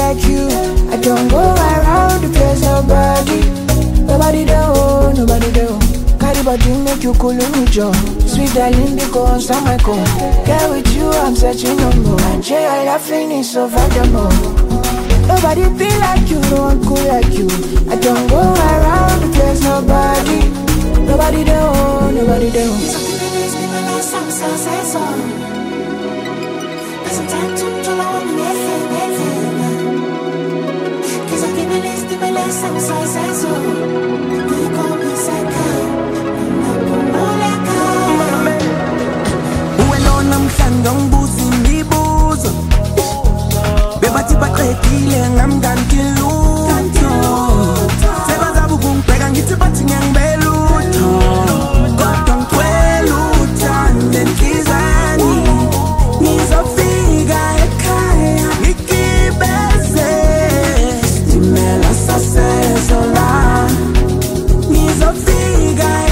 like you. I don't go around the place, nobody there, nobody there. Carry body make you cool with jaw. Sweet darling, they go on some my call. Get with you, I'm searching no more. And Jay, I laughing is so valuable. Nobody be like you, no one cool like you. I don't go around the place, nobody there, nobody there. Ngombuzi imibuzo bebathi baqedile ngamngantilutho sebazabe ukungibheka ngithi bathi ngiyangibelutho kodwa ngikwela uthande enhliziyani ngizofika ekhaya ngigibeze sitimela sasezola ngizofika